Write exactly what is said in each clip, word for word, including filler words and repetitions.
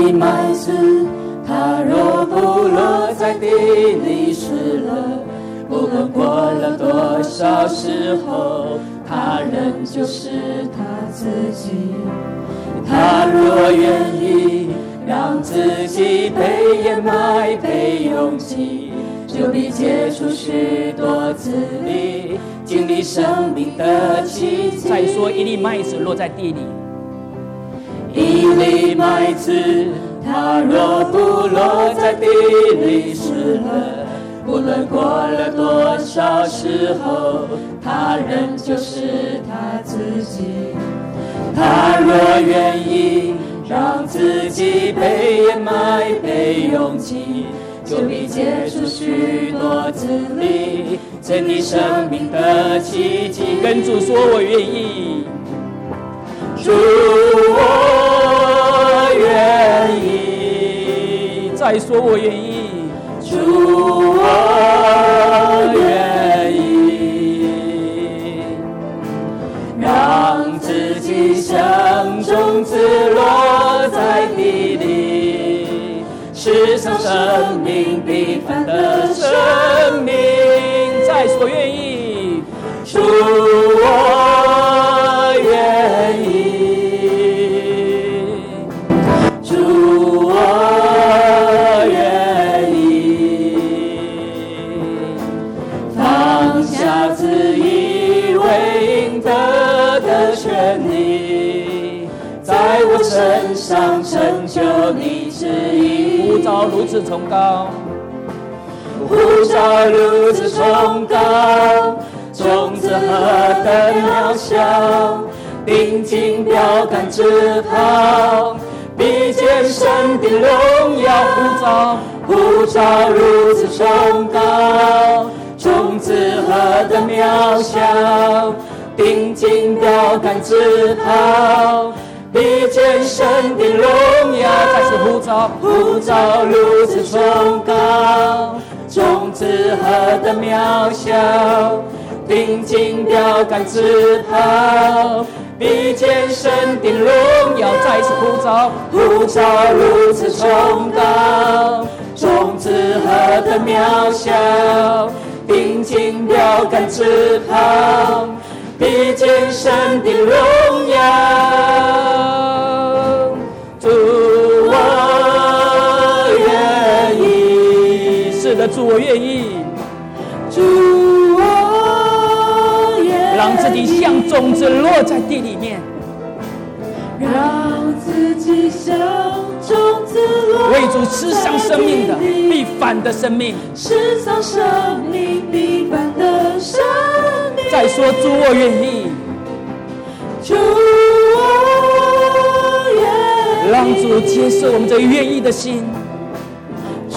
粒麦子，它若不落在地里死了，不论过了多少时候，它仍就是它自己。它若愿意让自己被掩埋被拥挤，就必结出许多子粒，经历生命的奇迹。 再说一粒麦子落在地里， 一粒麦子，它若不落在地里死了，不论过了多少时候，它仍就是它自己。它若愿意让自己被掩埋被拥挤，就必结出许多子粒，经历生命的奇迹。 跟主说我愿意， 主我愿意， 再说我愿意， 主我愿意，让自己像种子落在地里，世上生命平凡的生命。 再说愿意， 主我愿意，主我愿意，放下自以为应得的权利，在我身上成就你旨意。 呼召如此崇高， 呼召如此崇高，种子何等渺小，定睛标杆直跑，比肩神的荣耀。呼召呼召如此崇高，种子何等渺小，定睛标杆直跑，比肩神的荣耀。 再次呼召呼召如此崇高，种子何等渺小，定睛标杆直跑，比肩神的荣耀。 再次呼召呼召如此崇高，种子何等渺小，定睛标杆直跑，比肩神的荣耀。主我愿意， 是的，主我愿意， 主我愿意， 让自己像种子落在地里面， 让自己像种子落为主吃上生命的必反的生命， 吃上生命必反的生命。 再说主我愿意， 主我愿意， 让主接受我们这愿意的心， 主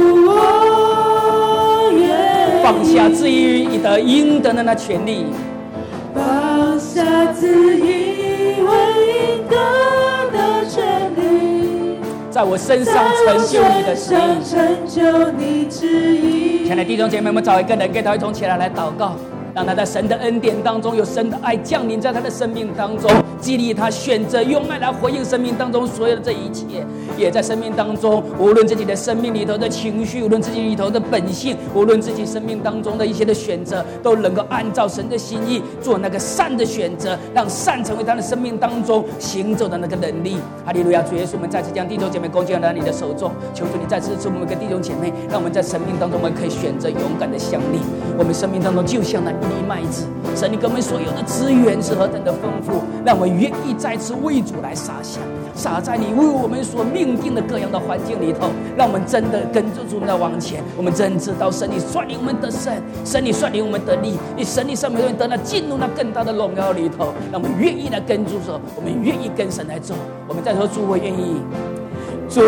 我愿意， 放下自以的应得的那权利， 放下自以为应得的权利， 在我身上成就你的旨意。 成就你旨意。 亲爱的弟兄姐妹们，找一个人跟他一同起来来祷告，让他在神的恩典当中有神的爱降临在他的生命当中，激励他选择用爱来回应生命当中所有的这一切。也在生命当中，无论自己的生命里头的情绪，无论自己里头的本性，无论自己生命当中的一些的选择，都能够按照神的心意做那个善的选择，让善成为他的生命当中行走的那个能力。哈利路亚！主耶稣，我们再次将弟兄姐妹恭敬到你的手中，求主你再次赐我们跟弟兄姐妹，让我们在生命当中我们可以选择勇敢的相立。我们生命当中就像那一粒麦子，神你给我们所有的资源是何等的丰富，让我们愿意再次为主来撒下，撒在你为我们所命定的各样的环境里头，让我们真的跟着主来往前。我们真知道神你率领我们得胜，神你率领我们得力，你神你使我们得那进入那更大的荣耀里头，让我们愿意来跟主说，我们愿意跟神来走。我们再说主我愿意， 主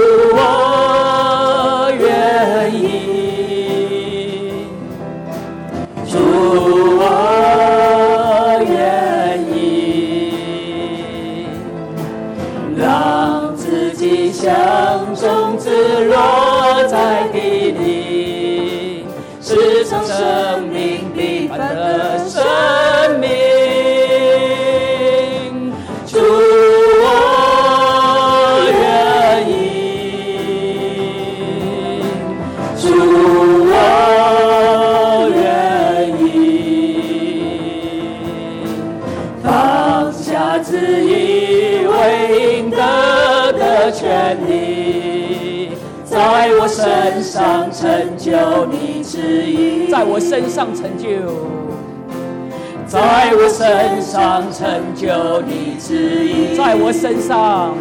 我愿意，主我愿意，让自己像种子落在地里，是从生命必反的生命。主我愿的权利，在我身上成就你旨意， 在我身上成就， 在我身上成就你旨意， 在我身上，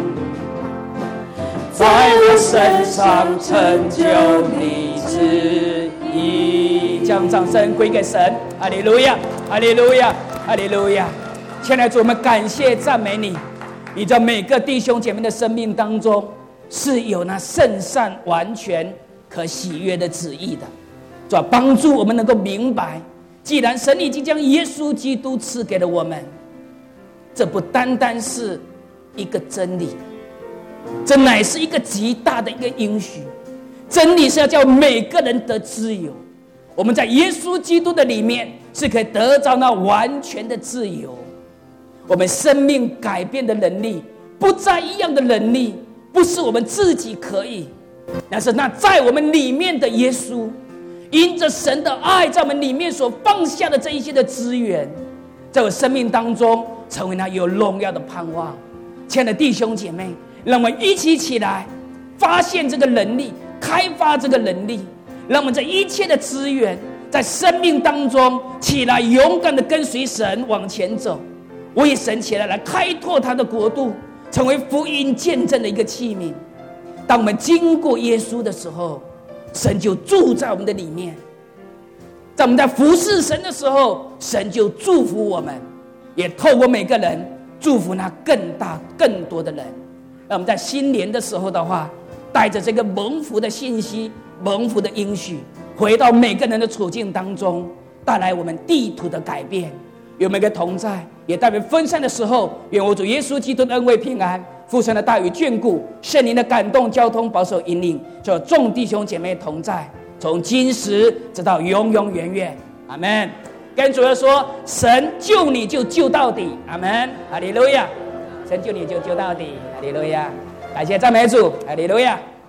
在我身上成就你旨意。 将掌声归给神，哈利路亚，哈利路亚，哈利路亚！亲爱的主，我们感谢赞美你，你在每个弟兄姐妹的生命当中是有那圣善完全可喜悦的旨意的，主要帮助我们能够明白，既然神已经将耶稣基督赐给了我们，这不单单是一个真理，这乃是一个极大的一个应许。真理是要叫每个人得自由，我们在耶稣基督的里面是可以得到那完全的自由。我们生命改变的能力，不再一样的能力，不是我们自己可以，但是那在我们里面的耶稣，因着神的爱在我们里面所放下的这一些的资源，在我生命当中成为那有荣耀的盼望。亲爱的弟兄姐妹，让我们一起起来发现这个能力，开发这个能力，让我们这一切的资源在生命当中起来，勇敢的跟随神往前走，为神起来来开拓他的国度，成为福音见证的一个器皿。当我们经过耶稣的时候，神就住在我们的里面，在我们在服侍神的时候，神就祝福我们，也透过每个人祝福那更大更多的人。让我们在新年的时候的话，带着这个蒙福的信息，蒙福的应许，回到每个人的处境当中，带来我们地图的改变。有每个同在，也代表分散的时候，愿我主耶稣基督的恩惠平安，父神的大与眷顾，圣灵的感动交通保守引领，就众弟兄姐妹同在，从今时直到永永远远。阿们。跟主耶稣说，神救你就救到底。阿们。哈利路亚。神救你就救到底。哈利路亚。感谢赞美主。哈利路亚。